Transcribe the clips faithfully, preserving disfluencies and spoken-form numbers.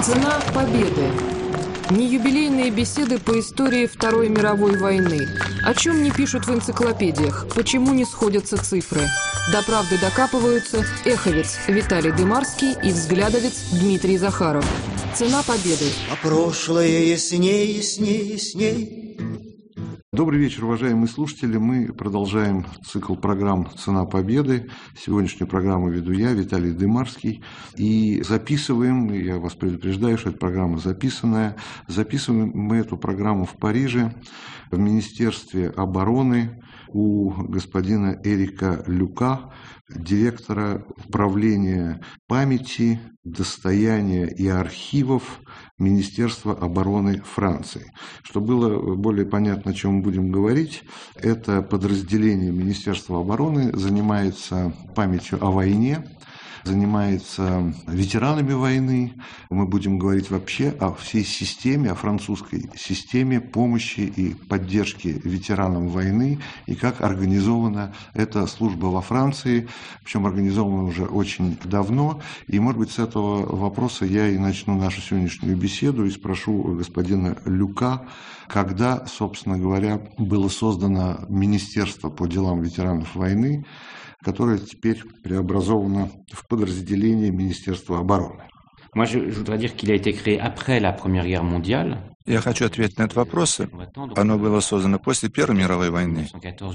Цена победы. Неюбилейные беседы по истории Второй мировой войны. О чем не пишут в энциклопедиях, почему не сходятся цифры. До правды докапываются эховец Виталий Дымарский и взглядовец Дмитрий Захаров. Цена победы. А прошлое ясней, ясней, ясней. Добрый вечер, уважаемые слушатели. Мы продолжаем цикл программ «Цена победы». Сегодняшнюю программу веду я, Виталий Дымарский. И записываем, я вас предупреждаю, что эта программа записанная, записываем мы эту программу в Париже, в Министерстве обороны у господина Эрика Люка, директора управления памяти, достояния и архивов Министерства обороны Франции. Чтобы было более понятно, о чем мы будем говорить, это подразделение Министерства обороны занимается памятью о войне, занимается ветеранами войны. Мы будем говорить вообще о всей системе, о французской системе помощи и поддержки ветеранам войны и как организована эта служба во Франции, причем организована уже очень давно. И, может быть, с этого вопроса я и начну нашу сегодняшнюю беседу и спрошу господина Люка, когда, собственно говоря, было создано Министерство по делам ветеранов войны, которое теперь преобразовано в подразделение Министерства обороны. Moi, je, je voudrais dire qu'il a été créé après la Première Guerre mondiale. Я хочу ответить на этот вопрос. Оно было создано после Первой мировой войны,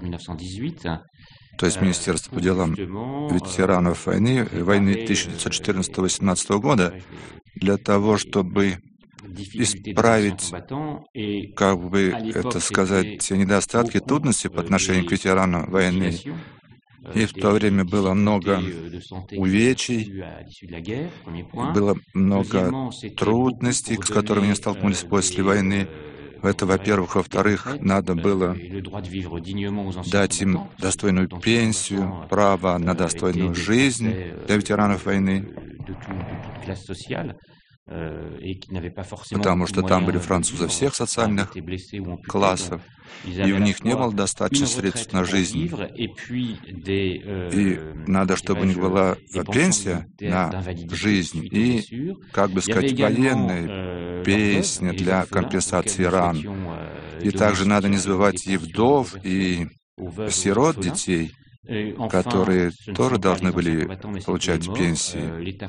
то есть Министерство по делам ветеранов войны, войны тысяча девятьсот четырнадцатого — восемнадцатого года, для того, чтобы исправить, как бы это сказать, те недостатки, трудности по отношению к ветеранам войны. И в то время было много увечий, было много трудностей, с которыми они столкнулись после войны. Это, во-первых. Во-вторых, надо было дать им достойную пенсию, право на достойную жизнь для ветеранов войны, потому что там были французы всех социальных классов, и у них не было достаточно средств на жизнь. И надо, чтобы у них была пенсия на жизнь и, как бы сказать, военная песня для компенсации ран. И также надо не забывать и вдов, и сирот детей, которые тоже должны были получать пенсии.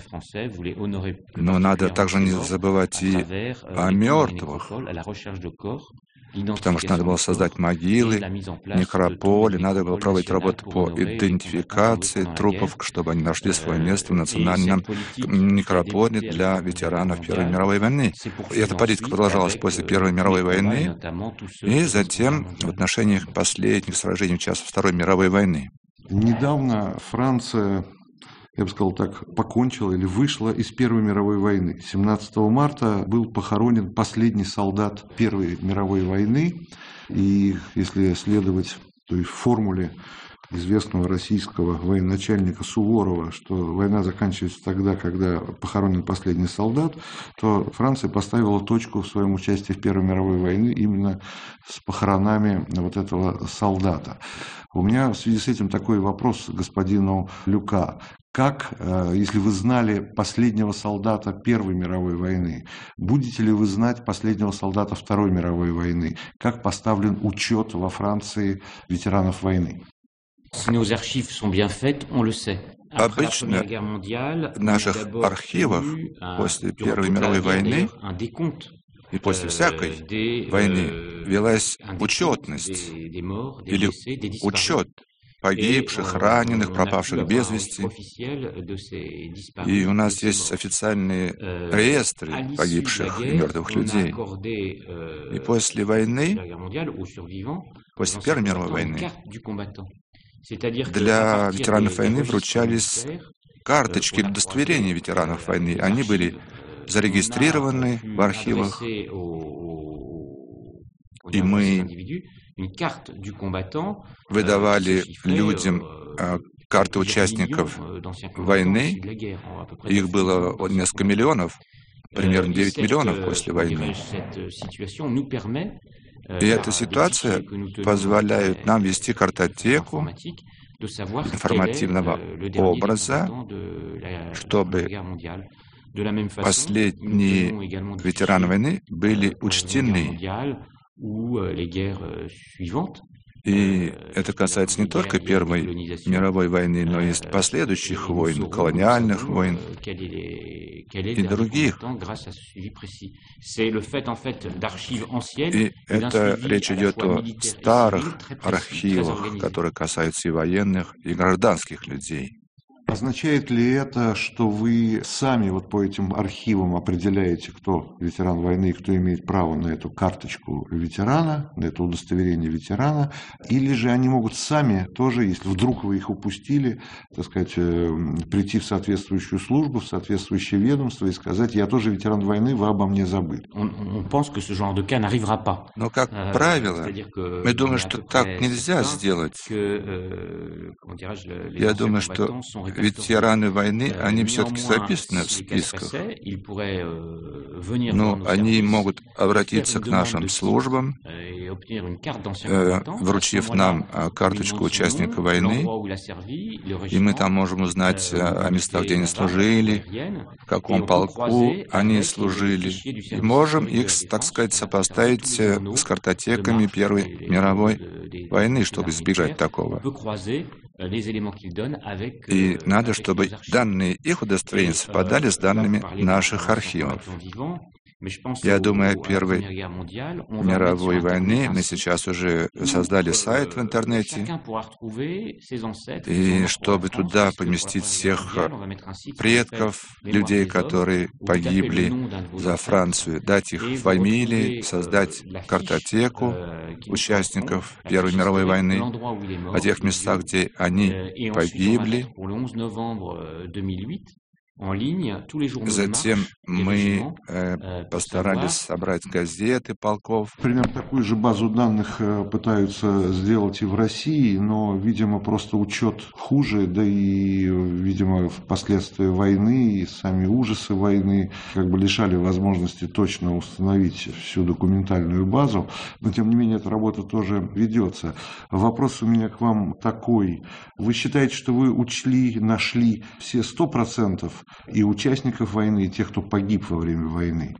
Но надо также не забывать и о мертвых, потому что надо было создать могилы, некрополи, надо было проводить работу по идентификации трупов, чтобы они нашли свое место в национальном некрополе для ветеранов Первой мировой войны. И эта политика продолжалась после Первой мировой войны и затем в отношении последних сражений, в частности, Второй мировой войны. Недавно Франция, я бы сказал так, покончила или вышла из Первой мировой войны. семнадцатого марта был похоронен последний солдат Первой мировой войны. И если следовать той формуле известного российского военачальника Суворова, что война заканчивается тогда, когда похоронен последний солдат, то Франция поставила точку в своем участии в Первой мировой войне именно с похоронами вот этого солдата. У меня в связи с этим такой вопрос господину Люка. Как, если вы знали последнего солдата Первой мировой войны, будете ли вы знать последнего солдата Второй мировой войны? Как поставлен учет во Франции ветеранов войны? Обычно в наших архивах после Первой мировой войны и после всякой войны велась учетность или учет погибших, раненых, пропавших без вести. И у нас есть официальные реестры погибших и мертвых людей. И после войны, после Первой мировой войны, для ветеранов войны вручались карточки удостоверения ветеранов войны. Они были зарегистрированы в архивах, и мы выдавали людям карты участников войны. Их было несколько миллионов, примерно девять миллионов после войны. И эта ситуация позволяет нам вести картотеку информативного образа, чтобы последние ветераны войны были учтены. И это касается не только Первой мировой войны, но и последующих войн, колониальных войн и других. И это речь идет о старых архивах, которые касаются и военных, и гражданских людей. Означает ли это, что вы сами вот по этим архивам определяете, кто ветеран войны и кто имеет право на эту карточку ветерана, на это удостоверение ветерана, или же они могут сами тоже, если вдруг вы их упустили, так сказать, прийти в соответствующую службу, в соответствующее ведомство и сказать: я тоже ветеран войны, вы обо мне забыли? Но, как правило, мы думаем, что так нельзя сделать. Я думаю, что ветераны войны, они все-таки записаны в списках. Но они могут обратиться к нашим службам, э, вручив нам карточку участника войны, и мы там можем узнать о местах, где они служили, в каком полку они служили, и можем их, так сказать, сопоставить с картотеками Первой мировой войны, чтобы избежать такого. И надо, чтобы данные их удостоверения совпадали с данными наших архивов. Я думаю, о Первой мировой войны мы сейчас уже создали сайт в интернете, и чтобы туда поместить всех предков, людей, которые погибли за Францию, дать их фамилии, создать картотеку участников Первой мировой войны о тех местах, где они погибли. Затем мы э, постарались собрать газеты полков. Примерно такую же базу данных пытаются сделать и в России, но, видимо, просто учет хуже, да и, видимо, впоследствии войны и сами ужасы войны как бы лишали возможности точно установить всю документальную базу. Но, тем не менее, эта работа тоже ведется. Вопрос у меня к вам такой. Вы считаете, что вы учли, нашли все сто процентов и участников войны, и тех, кто погиб во время войны?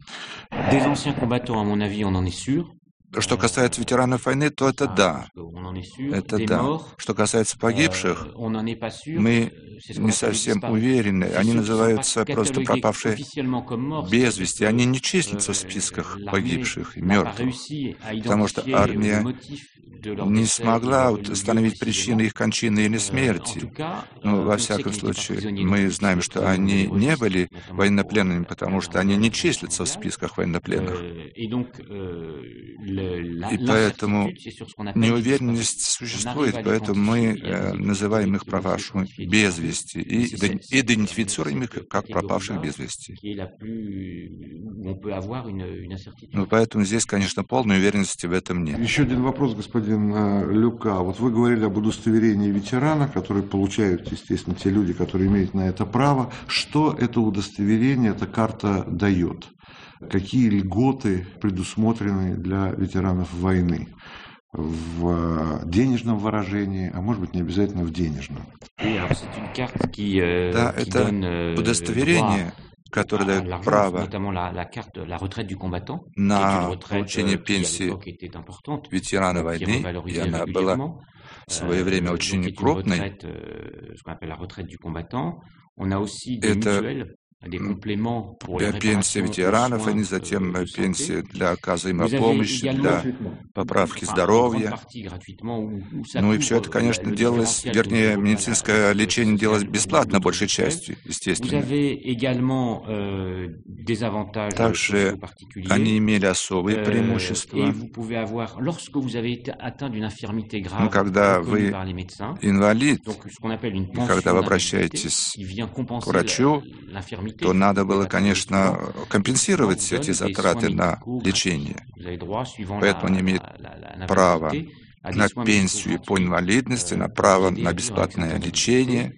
Что касается ветеранов войны, то это да. Это да. Что касается погибших, мы не совсем уверены. Они называются просто пропавшие без вести. Они не числятся в списках погибших и мертвых, потому что армия не смогла установить причины их кончины или смерти. Но, во всяком случае, мы знаем, что они не были военнопленными, потому что они не числятся в списках военнопленных. И поэтому неуверенность существует, поэтому мы э, называем их пропавшими без вести и идентифицируем их как пропавших без вести. Ну, поэтому здесь, конечно, полной уверенности в этом нет. Еще один вопрос, господин Люка. Вот вы говорили об удостоверении ветерана, которое получают, естественно, те люди, которые имеют на это право. Что это удостоверение, эта карта дает? Какие льготы предусмотрены для ветеранов войны? В денежном выражении, а может быть, не обязательно в денежном? Да, это удостоверение, которое дает право на получение пенсии ветерана войны, и она была в свое время очень крупной. Это пенсия ветеранов, и затем пенсия для оказываемой помощи, для поправки здоровья. Ну и все это, конечно, делалось, вернее, медицинское лечение делалось бесплатно, большей частью, естественно. Также они имели особые преимущества. Ну, когда вы инвалид, и когда вы обращаетесь к врачу, то надо было, конечно, компенсировать эти затраты на лечение. Поэтому они имеют право на пенсию по инвалидности, на право на бесплатное лечение.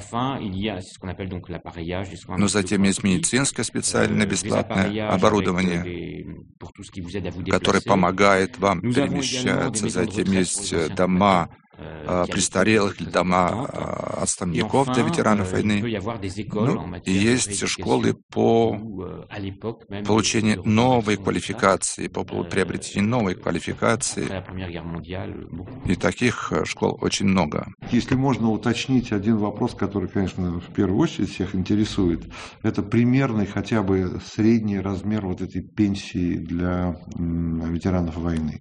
Но затем есть медицинское специальное бесплатное оборудование, которое помогает вам перемещаться. Затем есть дома престарелых или дома отставников для ветеранов войны. Ну, и есть школы по получению новой квалификации, по приобретению новой квалификации. И таких школ очень много. Если можно уточнить один вопрос, который, конечно, в первую очередь всех интересует, это примерный хотя бы средний размер вот этой пенсии для ветеранов войны.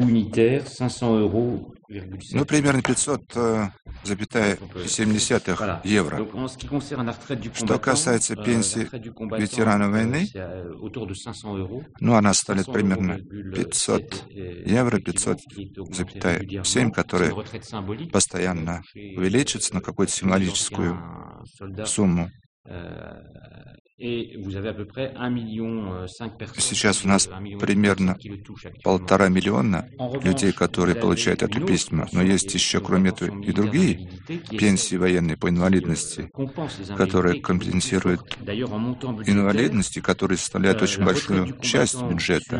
Ну, примерно пятьсот семьдесят евро. Что касается пенсии ветеранов войны, ну, она составляет примерно пятьсот евро, пятьсот семь, которые постоянно увеличиваются на какую-то символическую сумму. Сейчас у нас примерно полтора миллиона людей, которые получают эту пенсию, но есть еще, кроме этого, и другие пенсии военные по инвалидности, которые компенсируют инвалидности, которые составляют очень большую часть бюджета.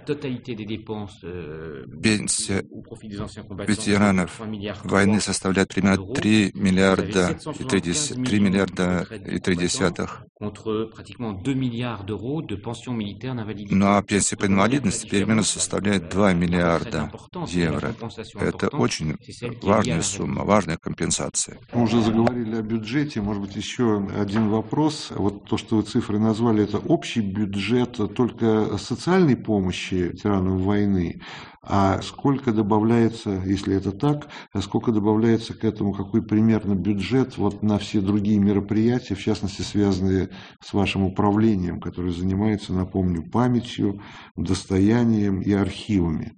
Пенсия ветеранов войны составляет примерно три миллиарда и три десятых. Ну а пенсия по инвалидности примерно составляет два миллиарда евро. Это очень важная сумма, важная компенсация. Мы уже заговорили о бюджете. Может быть, еще один вопрос. Вот то, что вы цифры назвали, это общий бюджет только социальной помощи ветеранам войны. А сколько добавляется, если это так, а сколько добавляется к этому, какой примерно бюджет вот на все другие мероприятия, в частности, связанные с вашим управлением, которое занимается, напомню, памятью, достоянием и архивами?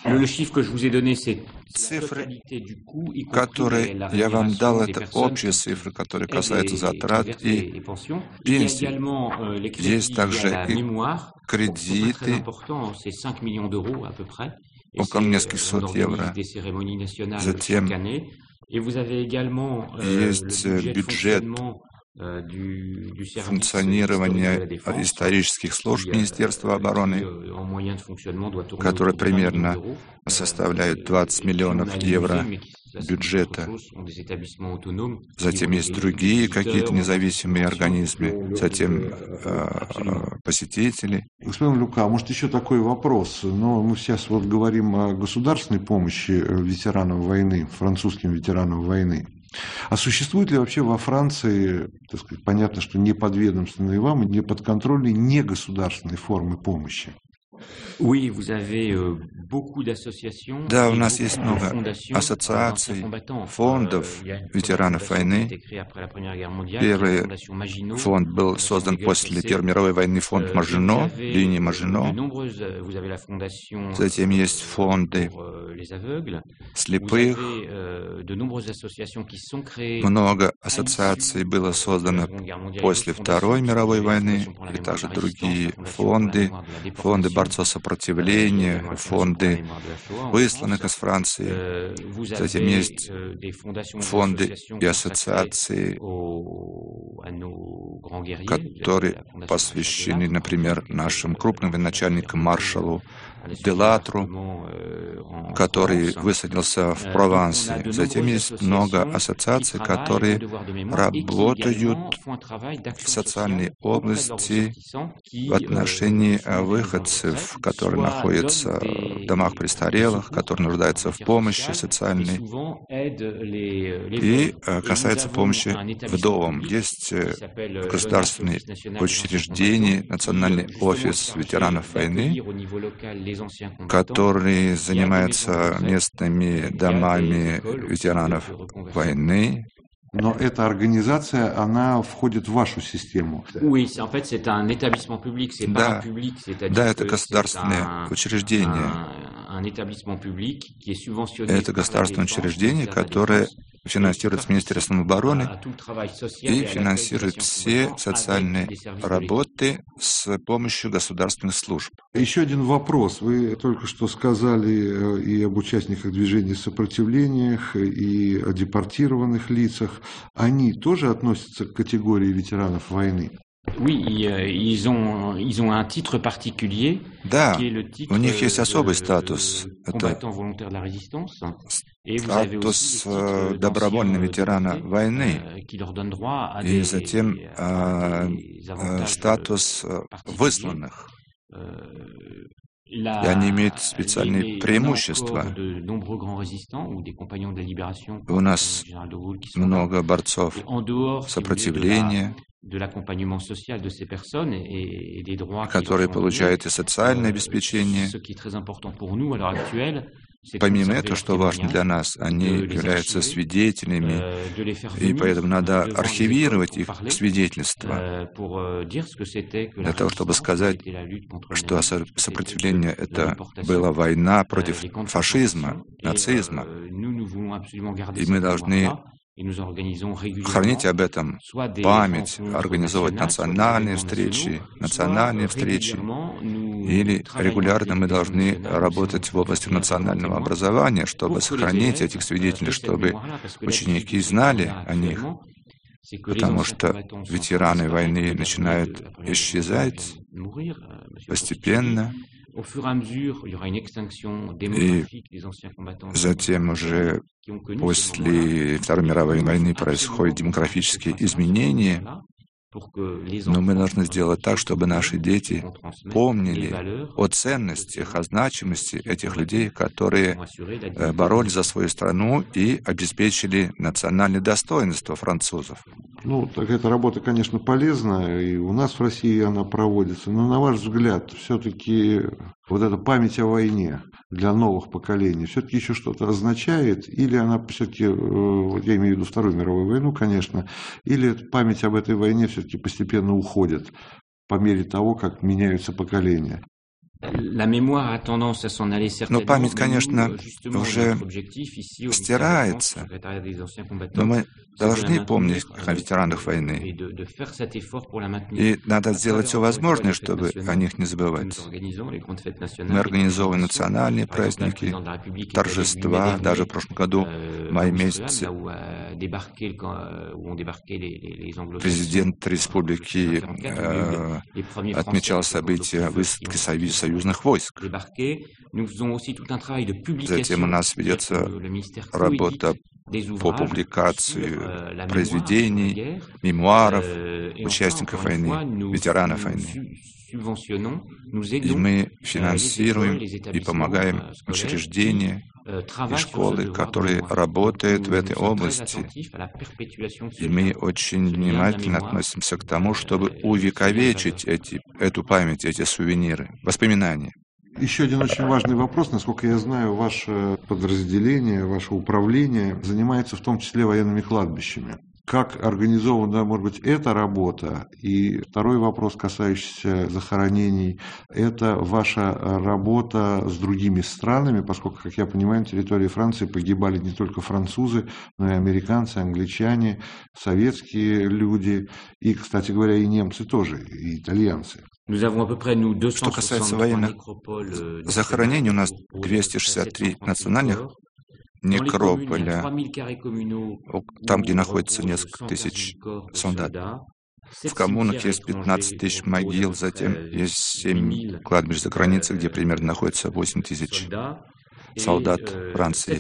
Цифры, которые я вам дал, это общие цифры, которые касаются затрат и пенсий. Есть также и кредиты, около нескольких сот евро. Затем есть бюджет функционирования исторических служб Министерства обороны, который примерно составляет двадцать миллионов евро бюджета. Затем есть другие какие-то независимые организмы, затем э, посетители. Господин Люка, может еще такой вопрос? Но мы сейчас вот говорим о государственной помощи ветеранам войны, французским ветеранам войны. А существует ли вообще во Франции, так сказать, понятно, что не подведомственные вам, не подконтрольные, негосударственные формы помощи? Да, у нас есть много ассоциаций, фондов ветеранов войны. Первый фонд был создан после Первой мировой войны, фонд Мажино, линии Мажино. Затем есть фонды слепых. Много ассоциаций было создано после Второй мировой войны, и также другие фонды, фонды борцов сопротивления, фонды высланных из Франции. Затем есть фонды и ассоциации, которые посвящены, например, нашим крупным военачальникам маршалу Делатру, который высадился в Провансе. Затем есть много ассоциаций, которые работают в социальной области в отношении выходцев, которые находятся в домах престарелых, которые нуждаются в помощи социальной. И касается помощи вдовам. Есть государственные учреждения, Национальный офис ветеранов войны, который занимается местными домами ветеранов войны. Но эта организация, она входит в вашу систему. Да, да, это государственное учреждение. Это государственное учреждение, которое финансирует Министерством обороны и финансирует все социальные работы с помощью государственных служб. Еще один вопрос. Вы только что сказали и об участниках движения сопротивления, и о депортированных лицах. Они тоже относятся к категории ветеранов войны? Да, у них есть особый статус. Это статус добровольного ветерана войны и затем э, э, статус высланных. И они имеют специальные преимущества. У нас много борцов сопротивления, которые получают и социальное обеспечение. Помимо этого, что важно для нас, они являются свидетелями, и поэтому надо архивировать их свидетельства для того, чтобы сказать, что сопротивление — это была война против фашизма, нацизма, и мы должны хранить об этом память, организовывать национальные встречи, национальные встречи, или регулярно мы должны работать в области национального образования, чтобы сохранить этих свидетелей, чтобы ученики знали о них, потому что ветераны войны начинают исчезать постепенно, и затем уже после Второй мировой войны происходят демографические изменения, но мы должны сделать так, чтобы наши дети помнили о ценностях, о значимости этих людей, которые боролись за свою страну и обеспечили национальное достоинство французов. Ну, так эта работа, конечно, полезна, и у нас в России она проводится, но, на ваш взгляд, все-таки вот эта память о войне для новых поколений все-таки еще что-то означает, или она все-таки, вот я имею в виду Вторую мировую войну, конечно, или память об этой войне все-таки постепенно уходит по мере того, как меняются поколения? Но память, конечно, уже стирается, но мы должны помнить о ветеранах войны. И надо сделать все возможное, чтобы о них не забывать. Мы организовываем национальные праздники, торжества. Даже в прошлом году, в мае месяце, президент республики э, отмечал события высадки союзных войск. Затем у нас ведется работа по публикации произведений, мемуаров участников войны, ветеранов войны. И мы финансируем и помогаем учреждения и школы, которые работают в этой области. И мы очень внимательно относимся к тому, чтобы увековечить эти, эту память, эти сувениры, воспоминания. Еще один очень важный вопрос. Насколько я знаю, ваше подразделение, ваше управление занимается в том числе военными кладбищами. Как организована, может быть, эта работа? И второй вопрос, касающийся захоронений, это ваша работа с другими странами, поскольку, как я понимаю, на территории Франции погибали не только французы, но и американцы, англичане, советские люди, и, кстати говоря, и немцы тоже, и итальянцы. Что касается военных захоронений, у нас двести шестьдесят три национальных некрополя, там, где находится несколько тысяч солдат. В коммунах есть пятнадцать тысяч могил, затем есть семь кладбищ за границей, где примерно находится восемь тысяч солдат Франции.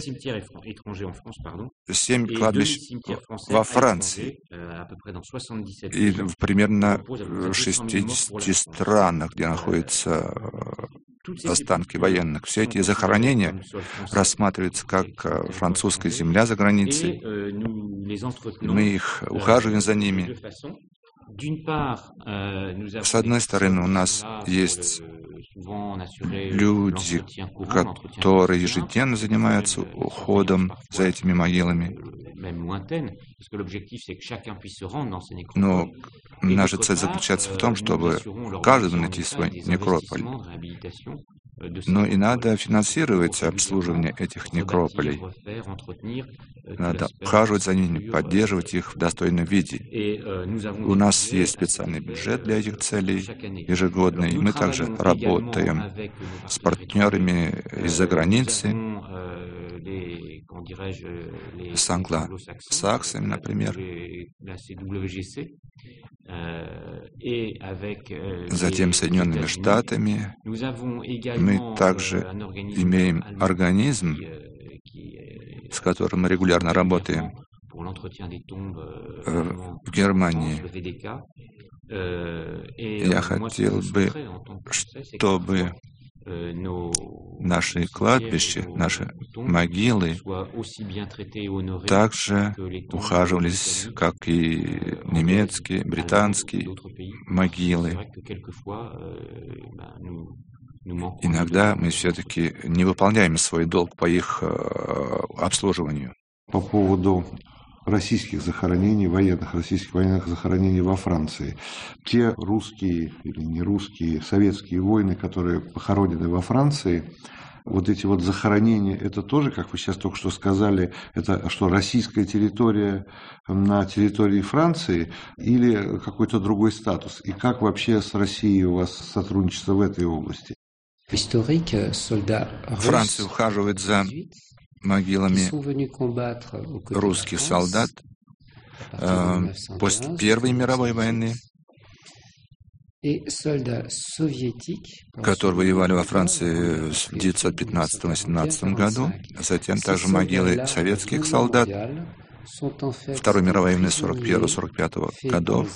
Семь кладбищ во Франции. И примерно в шестидесяти странах, где находятся останки военных. Все эти захоронения рассматриваются как французская земля за границей. Мы их ухаживаем за ними. С одной стороны, у нас есть люди, которые ежедневно занимаются уходом за этими могилами. Но наша цель заключается в том, чтобы каждый найти свой некрополь. Но и надо финансировать обслуживание этих некрополей. Надо ухаживать за ними, поддерживать их в достойном виде. У нас есть специальный бюджет для этих целей ежегодный. И мы также работаем с партнерами из-за границы, с англосаксами, например. Затем Соединенными Штатами. Мы также имеем организм, с которым мы регулярно работаем в Германии. Я хотел бы, чтобы наши кладбища, наши могилы также ухаживались, как и немецкие, британские могилы. Иногда мы все-таки не выполняем свой долг по их обслуживанию. По поводу российских захоронений, военных российских военных захоронений во Франции. Те русские или не русские, советские воины, которые похоронены во Франции, вот эти вот захоронения, это тоже, как вы сейчас только что сказали, это что, российская территория на территории Франции или какой-то другой статус? И как вообще с Россией у вас сотрудничество в этой области? Франция ухаживает за могилами русских солдат э, после Первой мировой войны, которые воевали во Франции в тысяча девятьсот пятнадцатом — восемнадцатом году, затем также могилы советских солдат Второй мировой войны сорок первого — сорок пятого годов.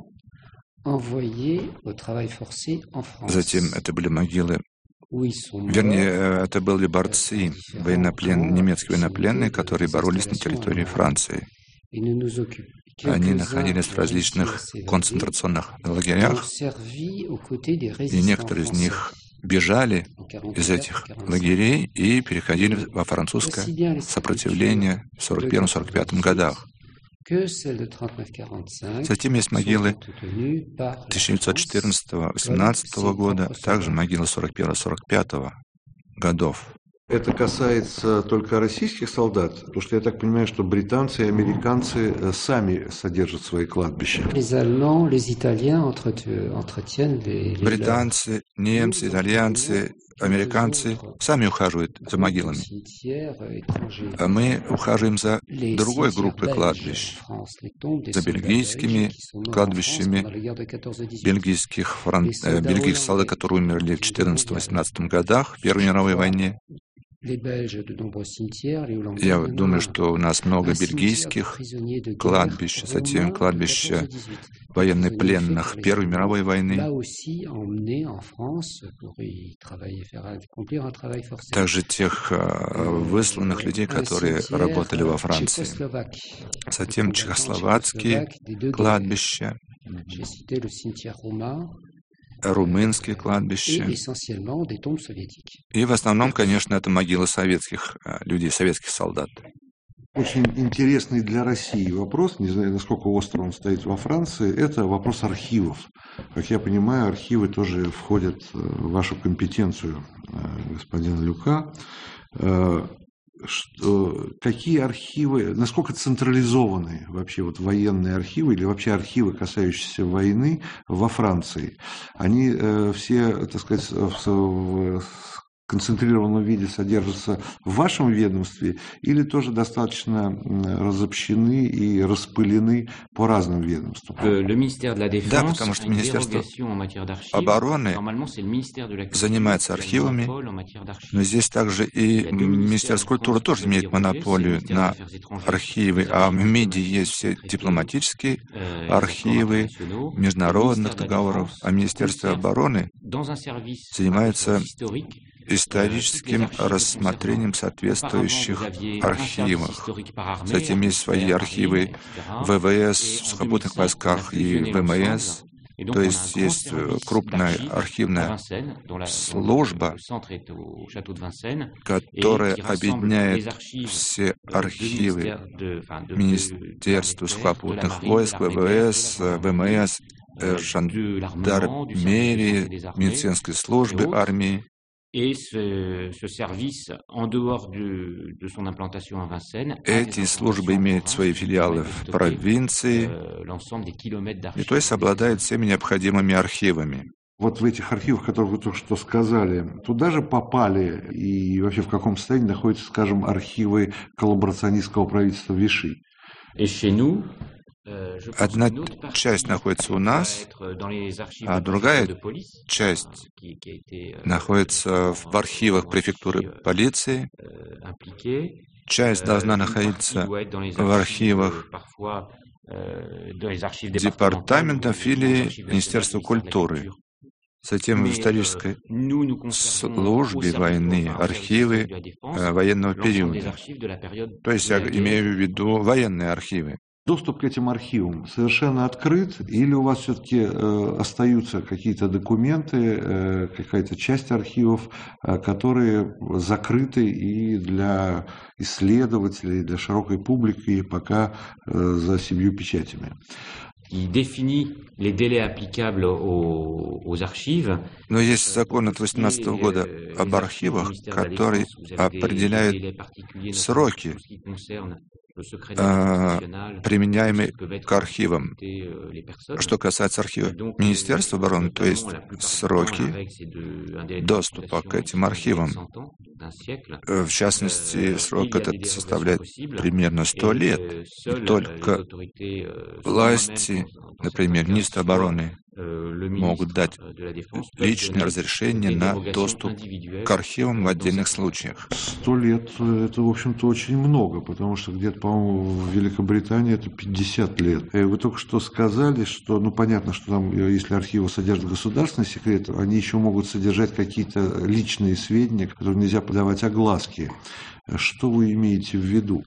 Затем это были могилы, вернее, это были борцы, военноплен, немецкие военнопленные, которые боролись на территории Франции. Они находились в различных концентрационных лагерях, и некоторые из них бежали из этих лагерей и переходили во французское сопротивление в сорок первом — сорок пятом годах. Затем есть могилы тысяча девятьсот четырнадцатого — восемнадцатого года, также могилы сорок первого — сорок пятого годов. Это касается только российских солдат, потому что я так понимаю, что британцы и американцы сами содержат свои кладбища. Британцы, немцы, итальянцы, американцы сами ухаживают за могилами. А мы ухаживаем за другой группой кладбищ, за бельгийскими кладбищами, бельгийских, фран... э, бельгийских солдат, которые умерли в четырнадцатом — восемнадцатом годах в Первой мировой войне. Я думаю, что у нас много бельгийских кладбищ, затем кладбища военнопленных Первой мировой войны. Также тех высланных людей, которые работали во Франции. Затем чехословацкие кладбища, румынские кладбища. И в основном, конечно, это могилы советских людей, советских солдат. Очень интересный для России вопрос, не знаю, насколько остро он стоит во Франции, это вопрос архивов. Как я понимаю, архивы тоже входят в вашу компетенцию, господин Люка. Что, какие архивы, насколько централизованы вообще вот военные архивы или вообще архивы, касающиеся войны во Франции? Они э, все, так сказать, в, в концентрированном виде содержатся в вашем ведомстве или тоже достаточно разобщены и распылены по разным ведомствам? Да, потому что Министерство обороны занимается архивами, но здесь также и Министерство культуры тоже имеет монополию на архивы, а в МИДе есть все дипломатические архивы международных договоров, а Министерство обороны занимается историческим рассмотрением соответствующих архивов. Затем есть свои архивы вэ вэ эс в сухопутных войсках и вэ эм эс. То есть есть крупная архивная служба, которая объединяет все архивы Министерства сухопутных войск, вэ вэ эс, вэ эм эс, жандармерии, медицинской службы армии. Эти службы имеют свои филиалы в провинции, и то есть обладают всеми необходимыми архивами. Вот в этих архивах, которые вы только что сказали, туда же попали и вообще в каком состоянии находятся, скажем, архивы коллаборационистского правительства Виши? Одна часть находится у нас, а другая часть находится в архивах префектуры полиции. часть должна находиться в архивах департаментов или Министерства культуры. Затем в исторической службе войны архивы военного периода. То есть я имею в виду военные архивы. Доступ к этим архивам совершенно открыт, или у вас все-таки э, остаются какие-то документы, э, какая-то часть архивов, э, которые закрыты и для исследователей, для широкой публики пока э, за семью печатями? Qui définit les délais applicables aux, aux archives. Но есть закон от восемнадцатого года об архивах, который определяет сроки, применяемые к архивам. Что касается архива Министерства обороны, то есть сроки доступа к этим архивам. В частности, срок этот составляет примерно сто лет. И только власти, например, министр обороны, могут дать личное разрешение на доступ к архивам в отдельных случаях. Сто лет – это, в общем-то, очень много, потому что где-то, по-моему, в Великобритании это пятьдесят лет. И вы только что сказали, что, ну, понятно, что там, если архивы содержат государственный секрет, они еще могут содержать какие-то личные сведения, которые нельзя подавать огласке. Что вы имеете в виду?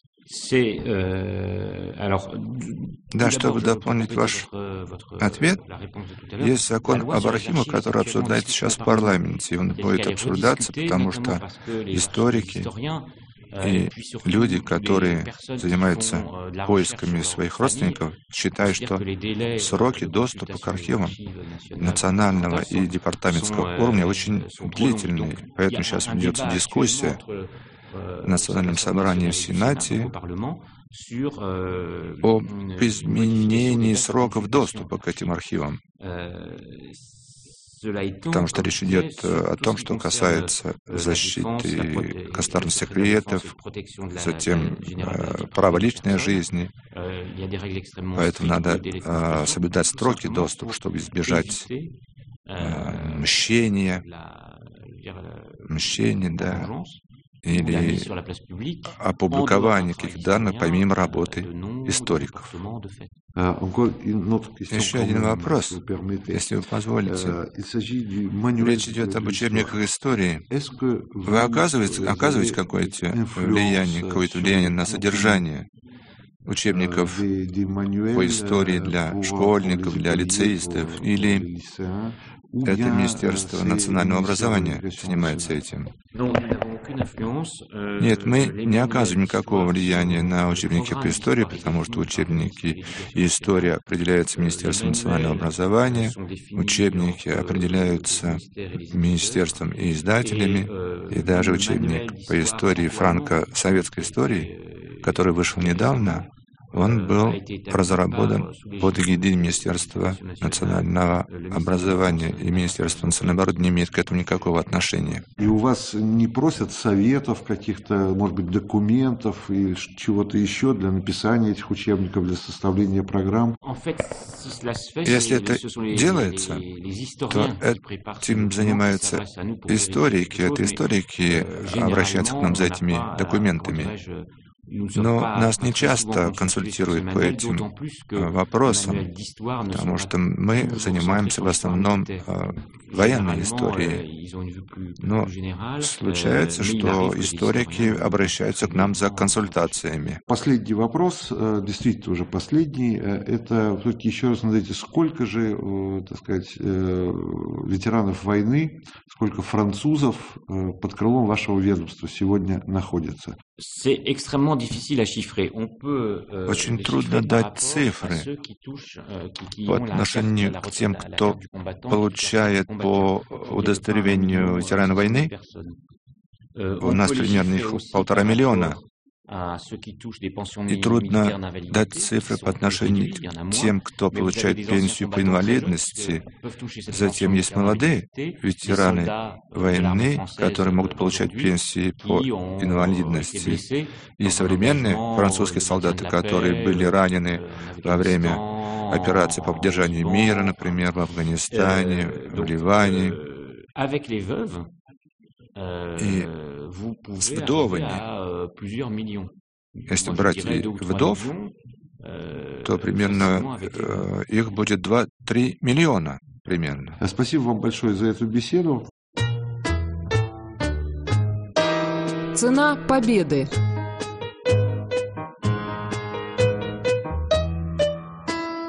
Да, чтобы дополнить ваш ответ, есть закон об архивах, который обсуждается сейчас в парламенте. И он будет обсуждаться, потому что историки и люди, которые занимаются поисками своих родственников, считают, что сроки доступа к архивам национального и департаментского уровня очень длительные. Поэтому сейчас ведется дискуссия в Национальном собрании в Сенате об изменении сроков доступа к этим архивам. Потому что речь идет о том, что касается защиты государственных секретов, затем э, права личной жизни. Поэтому надо э, соблюдать сроки доступа, чтобы избежать э, мщения, мщения, да, или опубликование каких данных помимо работы историков. Еще один вопрос, если вы позволите. Речь идет об учебниках истории. Вы оказываете, оказываете какое-то влияние, какое-то влияние на содержание учебников по истории для школьников, для лицеистов, или это Министерство национального образования занимается этим? Нет, мы не оказываем никакого влияния на учебники по истории, потому что учебники и история определяются Министерством национального образования, учебники определяются Министерством и издателями, и даже учебник по истории франко-советской истории, который вышел недавно, он был разработан под эгидой Министерства национального образования, и Министерство национального образования не имеет к этому никакого отношения. И у вас не просят советов, каких-то, может быть, документов или чего-то еще для написания этих учебников, для составления программ? Если это делается, то этим занимаются историки. Это историки обращаются к нам за этими документами. Но нас не часто консультируют по этим вопросам, потому что мы занимаемся в основном военной историей. Но случается, что историки обращаются к нам за консультациями. Последний вопрос, действительно уже последний, это все-таки еще раз надо, сколько же, так сказать, ветеранов войны, сколько французов под крылом вашего ведомства сегодня находится? Очень трудно дать цифры по отношению к тем, кто получает по удостоверению ветерана войны. У нас примерно их полтора миллиона. И трудно дать цифры по отношению к тем, кто получает пенсию по инвалидности. Затем есть молодые ветераны войны, которые могут получать пенсии по инвалидности. И современные французские солдаты, которые были ранены во время операции по поддержанию мира, например, в Афганистане, в Ливане. И с вдовами, если брать вдов, то примерно э, их будет два-три миллиона примерно. Спасибо вам большое за эту беседу. Цена победы.